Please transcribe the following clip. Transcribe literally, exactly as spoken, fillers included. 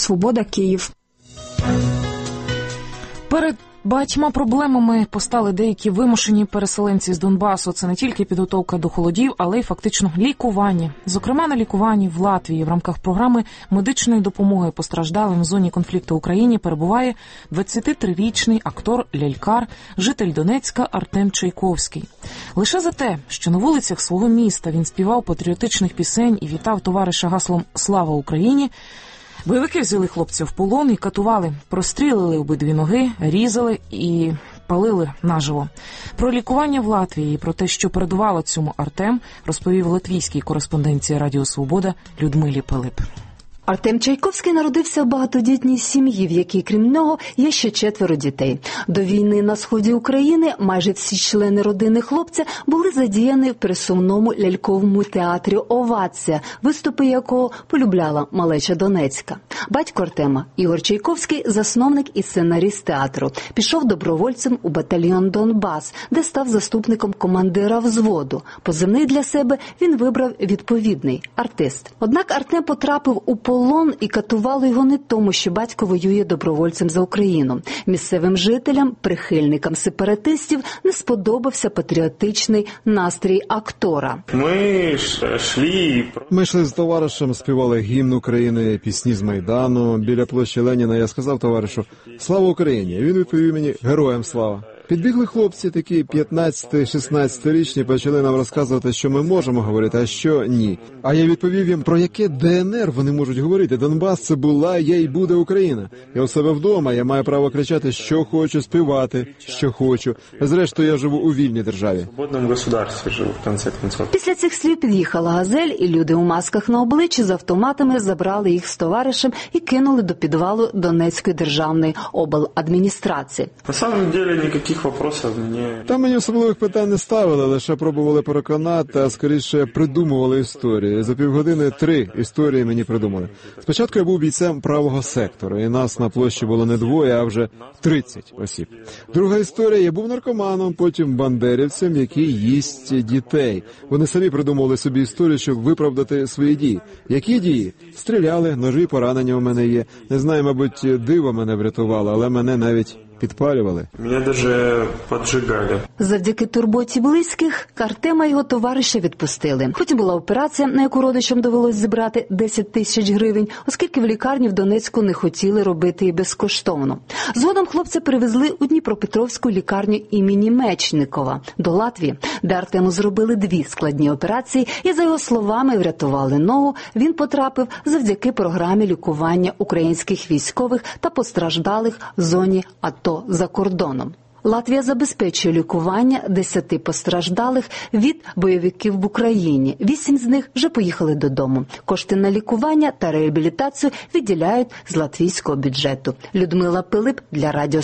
Свобода, Київ. Перед багатьма проблемами постали деякі вимушені переселенці з Донбасу. Це не тільки підготовка до холодів, але й фактично лікування. Зокрема, на лікуванні в Латвії в рамках програми медичної допомоги постраждалим в зоні конфлікту в Україні перебуває двадцятитрирічний актор-лялькар, житель Донецька Артем Чайковський. Лише за те, що на вулицях свого міста він співав патріотичних пісень і вітав товариша гаслом «Слава Україні», бойовики взяли хлопця в полон і катували, прострілили обидві ноги, різали і палили наживо. Про лікування в Латвії і про те, що передувало цьому Артем, розповів латвійській кореспонденції Радіо Свобода Людмилі Пилип. Артем Чайковський народився в багатодітній сім'ї, в якій, крім нього, є ще четверо дітей. До війни на сході України майже всі члени родини хлопця були задіяні в пересувному ляльковому театрі «Овація», виступи якого полюбляла малеча Донецька. Батько Артема, Ігор Чайковський, засновник і сценаріст театру. Пішов добровольцем у батальйон «Донбас», де став заступником командира взводу. Позивний для себе він вибрав відповідний – «Артист». Однак Артем потрапив у полон і катували його не тому, що батько воює добровольцем за Україну. Місцевим жителям, прихильникам сепаратистів не сподобався патріотичний настрій актора. Ми йшли... Ми йшли з товаришем, співали гімн України, пісні з Майдану. Біля площі Леніна я сказав товаришу «Слава Україні!» Він відповів мені «Героям слава!». Підбігли хлопці, такі п'ятнадцяти-шістнадцятирічні, почали нам розказувати, що ми можемо говорити, а що ні. А я відповів їм, про яке Де Ен Ер вони можуть говорити. Донбас – це була, є і буде Україна. Я у себе вдома, я маю право кричати, що хочу, співати, що хочу. Зрештою, я живу у вільній державі. В свободному государстві живу, в кінці кінців. Після цих слів під'їхала «Газель», і люди у масках на обличчі з автоматами забрали їх з товаришем і кинули до підвалу Донецької державної обладміністрації. На самом деле, ніяких вопросів мені... Там мені особливих питань не ставили, лише пробували переконати, а скоріше придумували історії. За півгодини три історії мені придумали. Спочатку я був бійцем правого сектору, і нас на площі було не двоє, а вже тридцять осіб. Друга історія, я був наркоманом, потім бандерівцем, який їсть дітей. Вони самі придумували собі історію, щоб виправдати свої дії. Які дії? Стріляли, ножі, поранення у мене є. Не знаю, мабуть, диво мене врятувало, але мене навіть підпалювали. Мене навіть піджигали. Завдяки турботі близьких Артема і його товариша відпустили. Хоч була операція, на яку родичам довелось зібрати десять тисяч гривень, оскільки в лікарні в Донецьку не хотіли робити і безкоштовно. Згодом хлопця перевезли у Дніпропетровську лікарню імені Мечникова до Латвії, де Артему зробили дві складні операції і, за його словами, врятували ногу. Він потрапив завдяки програмі лікування українських військових та постраждалих в зоні АТО за кордоном. Латвія забезпечує лікування десяти постраждалих від бойовиків в Україні. Вісім з них вже поїхали додому. Кошти на лікування та реабілітацію виділяють з латвійського бюджету. Людмила Пилип для Радіо